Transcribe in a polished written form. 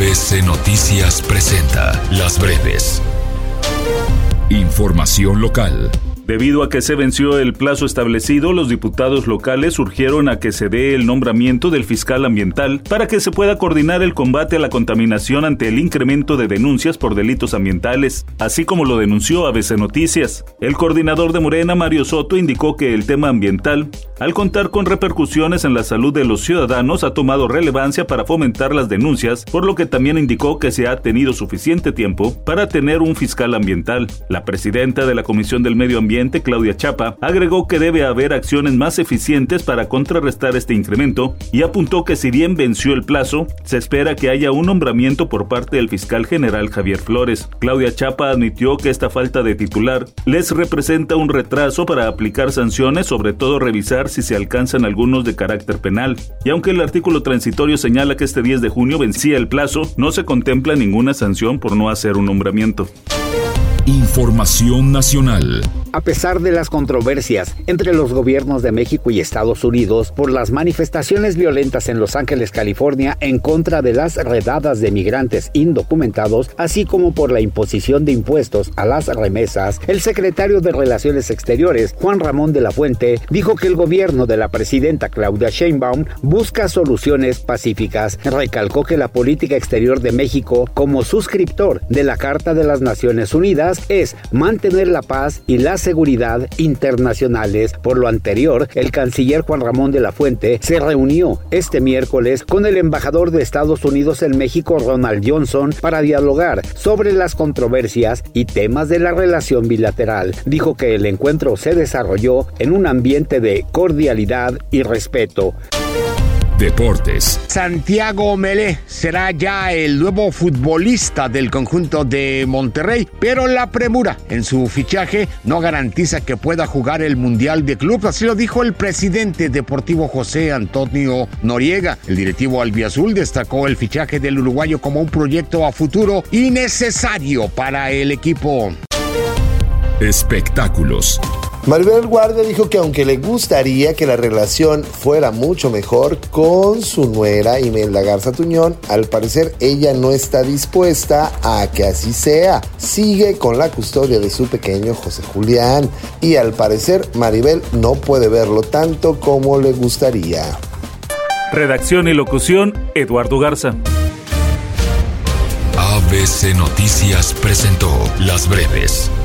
ABC Noticias presenta Las Breves. Información local. Debido a que se venció el plazo establecido, los diputados locales urgieron a que se dé el nombramiento del fiscal ambiental para que se pueda coordinar el combate a la contaminación ante el incremento de denuncias por delitos ambientales, así como lo denunció ABC Noticias. El coordinador de Morena, Mario Soto, indicó que el tema ambiental, al contar con repercusiones en la salud de los ciudadanos, ha tomado relevancia para fomentar las denuncias, por lo que también indicó que se ha tenido suficiente tiempo para tener un fiscal ambiental. La presidenta de la Comisión del Medio Ambiente, Claudia Chapa, agregó que debe haber acciones más eficientes para contrarrestar este incremento y apuntó que si bien venció el plazo, se espera que haya un nombramiento por parte del fiscal general Javier Flores. Claudia Chapa admitió que esta falta de titular les representa un retraso para aplicar sanciones, sobre todo revisar si se alcanzan algunos de carácter penal. Y aunque el artículo transitorio señala que este 10 de junio vencía el plazo, no se contempla ninguna sanción por no hacer un nombramiento. Información nacional. A pesar de las controversias entre los gobiernos de México y Estados Unidos por las manifestaciones violentas en Los Ángeles, California, en contra de las redadas de migrantes indocumentados, así como por la imposición de impuestos a las remesas, el secretario de Relaciones Exteriores, Juan Ramón de la Fuente, dijo que el gobierno de la presidenta Claudia Sheinbaum busca soluciones pacíficas. Recalcó que la política exterior de México, como suscriptor de la Carta de las Naciones Unidas, es mantener la paz y la seguridad internacionales. Por lo anterior, el canciller Juan Ramón de la Fuente se reunió este miércoles con el embajador de Estados Unidos en México, Ronald Johnson, para dialogar sobre las controversias y temas de la relación bilateral. Dijo que el encuentro se desarrolló en un ambiente de cordialidad y respeto. Deportes. Santiago Melé será ya el nuevo futbolista del conjunto de Monterrey, pero la premura en su fichaje no garantiza que pueda jugar el Mundial de Clubes, así lo dijo el presidente deportivo José Antonio Noriega. El directivo albiazul destacó el fichaje del uruguayo como un proyecto a futuro y necesario para el equipo. Espectáculos. Maribel Guardia dijo que aunque le gustaría que la relación fuera mucho mejor con su nuera Imelda Garza Tuñón, al parecer ella no está dispuesta a que así sea. Sigue con la custodia de su pequeño José Julián y al parecer Maribel no puede verlo tanto como le gustaría. Redacción y locución, Eduardo Garza. ABC Noticias presentó Las Breves.